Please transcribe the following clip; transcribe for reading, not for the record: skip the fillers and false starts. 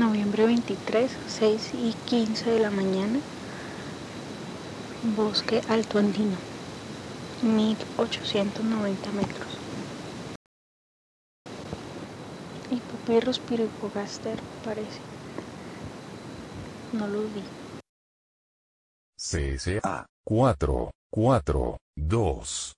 Noviembre 23, 6:15 de la mañana. Bosque Alto Andino, 1890 metros. Hipopirros pyrrhogaster parece. No lo vi. CSA 442